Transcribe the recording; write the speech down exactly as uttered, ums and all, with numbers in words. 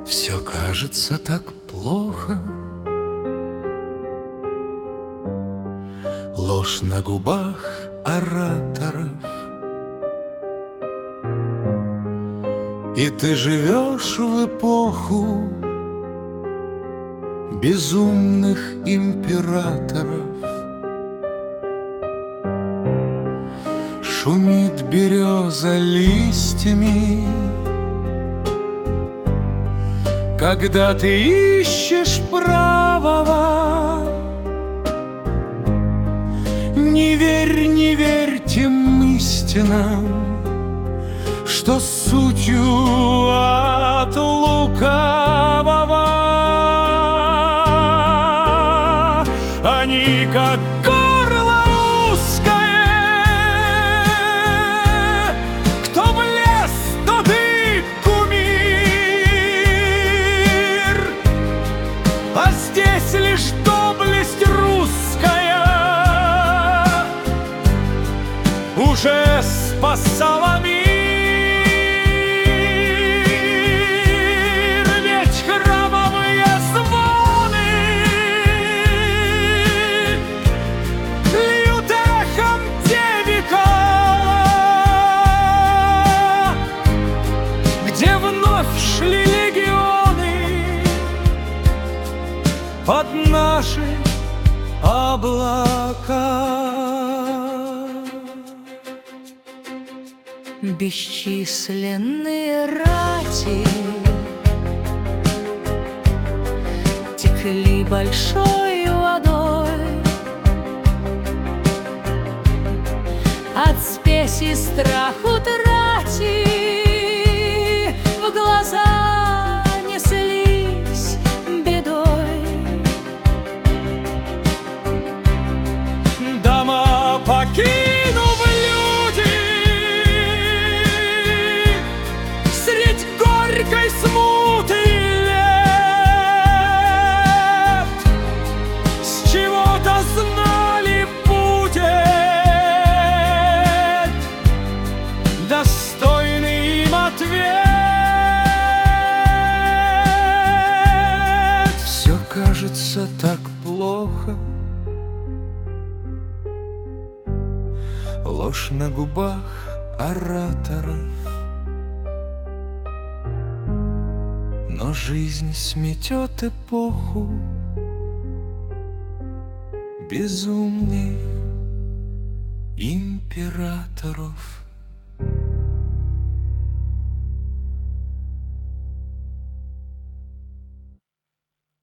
Все кажется так плохо. Ложь на губах ораторов, и ты живешь в эпоху безумных императоров. Шумит береза листьями, когда ты ищешь правого. Не верь, не верь тем истинам, что сутью от лукавого. Они как горло узкое, кто влез, тот и кумир, а здесь лишь доблесть русская уже спасала мир. Ведь храмовые звоны льют эхом те века, где вновь шли легионы под наши облака. Бесчисленные рати текли большой водой от спеси страх утрати, в глаза неслись бедой. Дома покинув, горькой смуты лет, с чего-то знали будет достойный им ответ. Все кажется так плохо. Ложь на губах ораторов, но жизнь сметет эпоху безумных императоров.